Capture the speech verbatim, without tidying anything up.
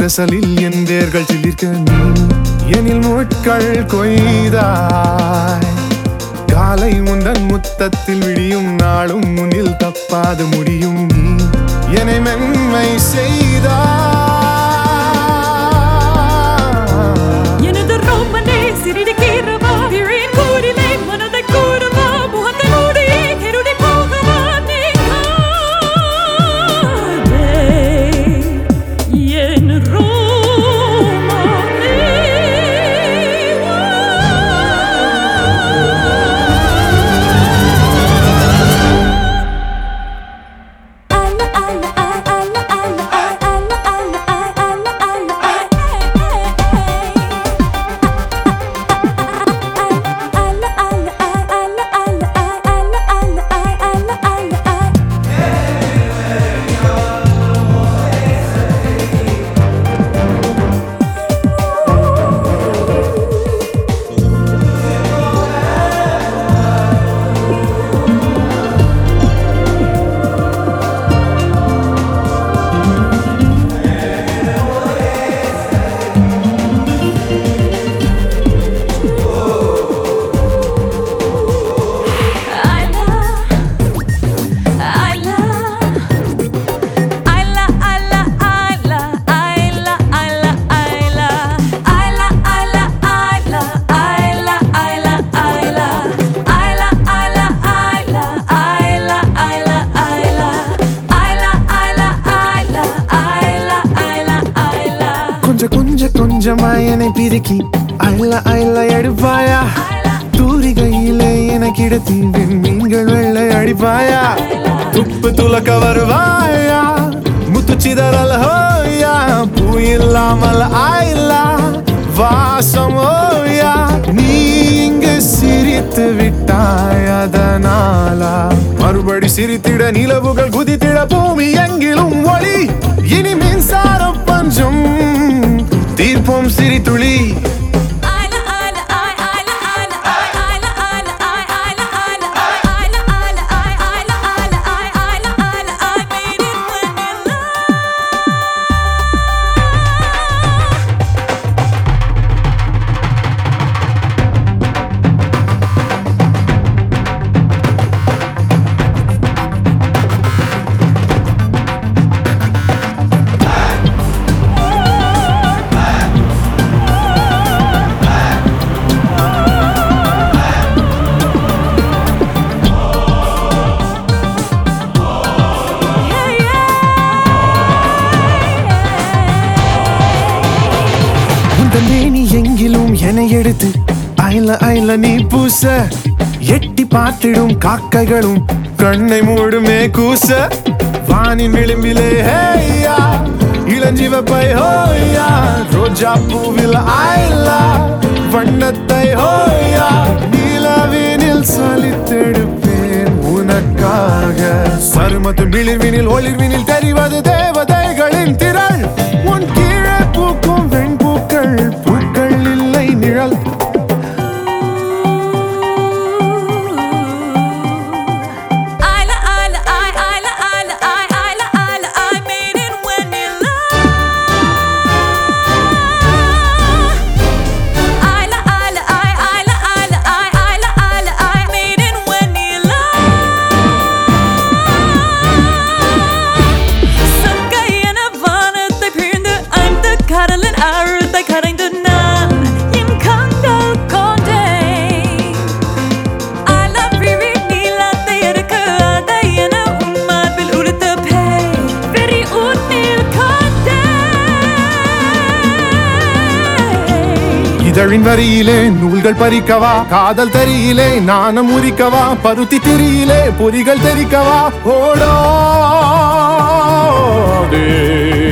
நெசலில் என் வேர்கள் சிலிர்க்க நீ எனில் முட்கள் கொய்தாய். காலை முந்தன் முத்தத்தில் விடியும் நாளும் முன்னில் தப்பாது முடியும் நீ என்னை மென்மை செய்தாய். எனது ரோமனே சிறிடுகிறவா விழியின் கூறிலே மனதை கூறுவா முகத்தை மூடியே கெருடி போகவா நீ காதே என் ரோமனே. கொஞ்ச கொஞ்சமாய் என்னை பிரிக்கி அள்ள அள்ள எடுப்பாயா. தூரிகையிலே எனக்கு இடத்தி மீன்கள் வெள்ளை அடிப்பாயா. துப்பு துலக்க வருவாயா முத்து சிதறல் ஹோயா. பூ இல்லாமல் ஆயில்லா வாசம் ஓயா. நீ இங்கு சிரித்து விட்டாய் அதனாலா மறுபடி சிரித்திட நிலவுகள் குதித்திட பூமி எங்கிலும் ஒளி. இனி மின்சார பஞ்சம் தீர்ப்போம் சிரித்துளி. மேனி எங்கிலும் என எடுத்து அயல அயல நீ பூச. எட்டி பார்த்திடும் காக்கைகளும் கண்ணை மூடுமே கூச. வானின் விளிம்பிலே ஹேயா இளஞ்சிவப்பை ஹோயா. ரோஜா பூவில் ஆயிலா வண்ணத்தை ஹோயா. நிலவினில் சலித்தெடுப்பேன் உனக்காக. சருமத்து விளிர்வினில் ஒளிர்வினில் தெரிவது தேவதைகளின் திரள். உன் கீழே பூக்கும் வெண்பூக்கள் பூக்கள் இல்லை நிழல். கடலின் ஆழத்தை கரைந்து நான் என் கண்கள் கொண்டேன். அலவிரி நீளத்தை எடுக்க அதை என உன் மார்பில் உடுத்த பேய் வெறி உன்னில் கொண்டேன். இதழின் வரியிலே நூல்கள் பறிக்கவா. காதல் தரியிலே நாணம் உரிக்கவா. பருத்தி திரியிலே பொறிகள் தெரிக்கவா. ஓடோ